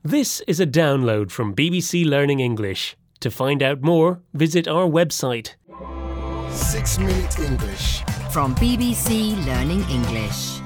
This is a download from BBC Learning English. To find out more, visit our website. 6 Minute English. From BBC Learning English.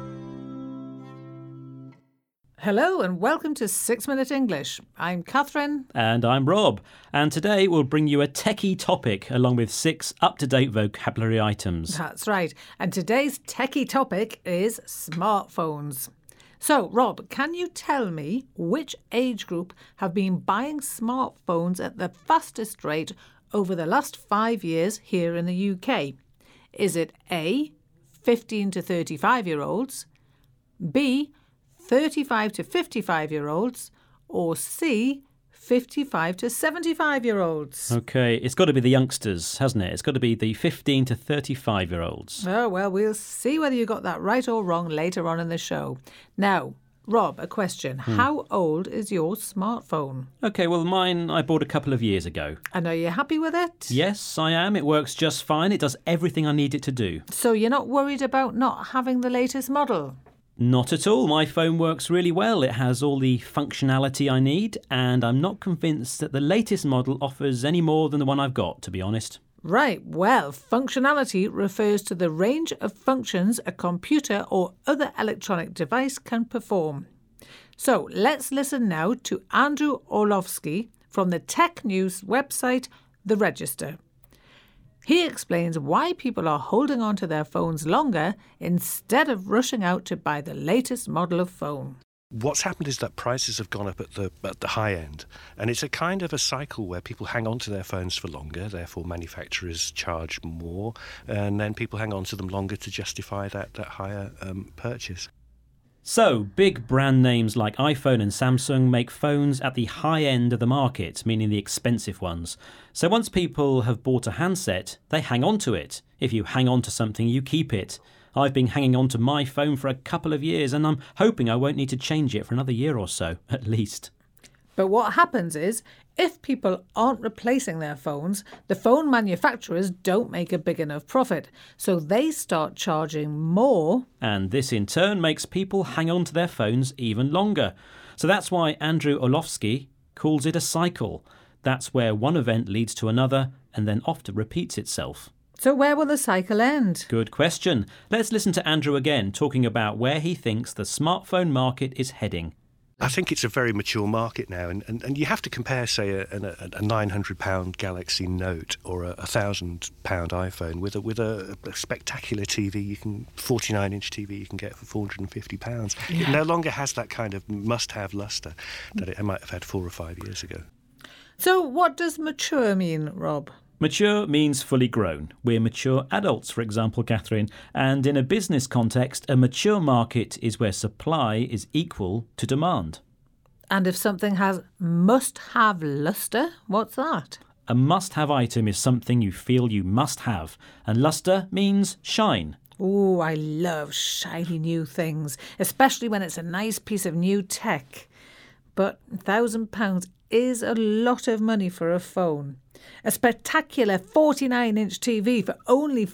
Hello and welcome to 6 Minute English. I'm Catherine. And I'm Rob. And today we'll bring you a techie topic along with 6 up-to-date vocabulary items. That's right. And today's techie topic is smartphones. So, Rob, can you tell me which age group have been buying smartphones at the fastest rate over the last 5 years here in the UK? Is it A, 15 to 35-year-olds, B, 35 to 55-year-olds, or C, 55 to 75-year-olds? OK, it's got to be the youngsters, hasn't it? It's got to be the 15 to 35-year-olds. Oh, well, we'll see whether you got that right or wrong later on in the show. Now, Rob, a question. How old is your smartphone? OK, well, mine I bought a couple of years ago. And are you happy with it? Yes, I am. It works just fine. It does everything I need it to do. So you're not worried about not having the latest model? Not at all. My phone works really well. It has all the functionality I need, and I'm not convinced that the latest model offers any more than the one I've got, to be honest. Right, well, functionality refers to the range of functions a computer or other electronic device can perform. So let's listen now to Andrew Orlovsky from the tech news website The Register. He explains why people are holding on to their phones longer instead of rushing out to buy the latest model of phone. What's happened is that prices have gone up at the high end, and it's a kind of a cycle where people hang on to their phones for longer, therefore manufacturers charge more, and then people hang on to them longer to justify that higher purchase. So, big brand names like iPhone and Samsung make phones at the high end of the market, meaning the expensive ones. So once people have bought a handset, they hang on to it. If you hang on to something, you keep it. I've been hanging on to my phone for a couple of years, and I'm hoping I won't need to change it for another year or so, at least. But what happens is, if people aren't replacing their phones, the phone manufacturers don't make a big enough profit, so they start charging more. And this in turn makes people hang on to their phones even longer. So that's why Andrew Orlovsky calls it a cycle. That's where one event leads to another and then often repeats itself. So where will the cycle end? Good question. Let's listen to Andrew again, talking about where he thinks the smartphone market is heading. I think it's a very mature market now, and you have to compare, say, a £900 Galaxy Note or a £1,000 iPhone with a spectacular TV, 49-inch TV you can get for £450. It no longer has that kind of must-have lustre that it might have had 4 or 5 years ago. So what does mature mean, Rob? Mature means fully grown. We're mature adults, for example, Catherine. And in a business context, a mature market is where supply is equal to demand. And if something has must-have lustre, what's that? A must-have item is something you feel you must have. And lustre means shine. Oh, I love shiny new things, especially when it's a nice piece of new tech. But £1,000 is a lot of money for a phone. A spectacular 49-inch TV for only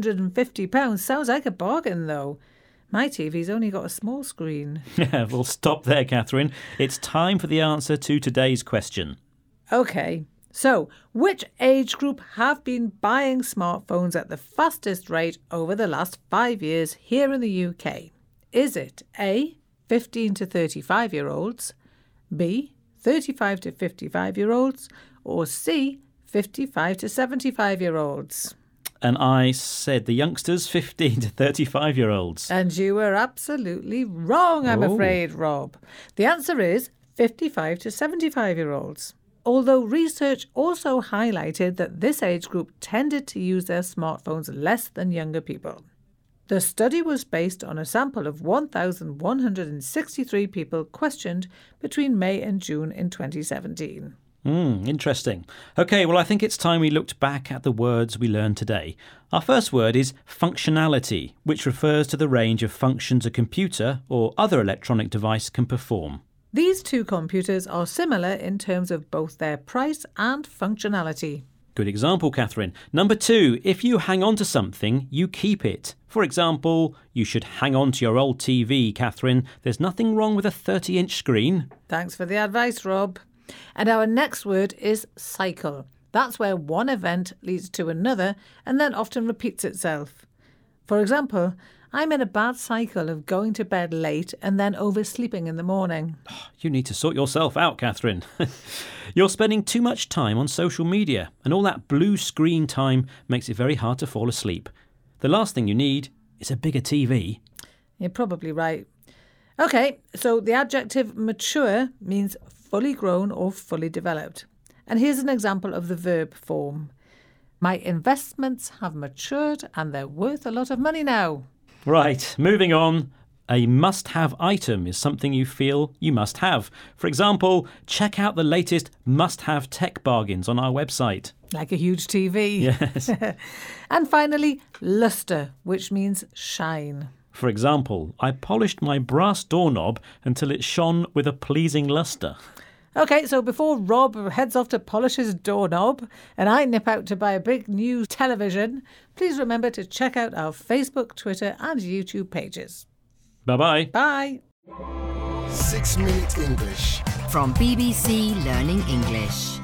£450 sounds like a bargain, though. My TV's only got a small screen. Yeah, well, stop there, Catherine. It's time for the answer to today's question. OK, so which age group have been buying smartphones at the fastest rate over the last 5 years here in the UK? Is it A, 15 to 35-year-olds, B, 35 to 55-year-olds, or C, 55 to 75-year-olds? And I said the youngsters, 15 to 35-year-olds. And you were absolutely wrong, I'm afraid, Rob. The answer is 55 to 75-year-olds. Although research also highlighted that this age group tended to use their smartphones less than younger people. The study was based on a sample of 1,163 people questioned between May and June in 2017. Interesting. OK, well, I think it's time we looked back at the words we learned today. Our first word is functionality, which refers to the range of functions a computer or other electronic device can perform. These two computers are similar in terms of both their price and functionality. Good example, Catherine. Number 2, if you hang on to something, you keep it. For example, you should hang on to your old TV, Catherine. There's nothing wrong with a 30-inch screen. Thanks for the advice, Rob. And our next word is cycle. That's where one event leads to another and then often repeats itself. For example, I'm in a bad cycle of going to bed late and then oversleeping in the morning. You need to sort yourself out, Catherine. You're spending too much time on social media, and all that blue screen time makes it very hard to fall asleep. The last thing you need is a bigger TV. You're probably right. OK, so the adjective mature means fully grown or fully developed. And here's an example of the verb form. My investments have matured and they're worth a lot of money now. Right, moving on. A must-have item is something you feel you must have. For example, check out the latest must-have tech bargains on our website. Like a huge TV. Yes. And finally, lustre, which means shine. For example, I polished my brass doorknob until it shone with a pleasing lustre. OK, so before Rob heads off to polish his doorknob and I nip out to buy a big new television, please remember to check out our Facebook, Twitter and YouTube pages. Bye-bye. Bye. 6 Minute English. From BBC Learning English.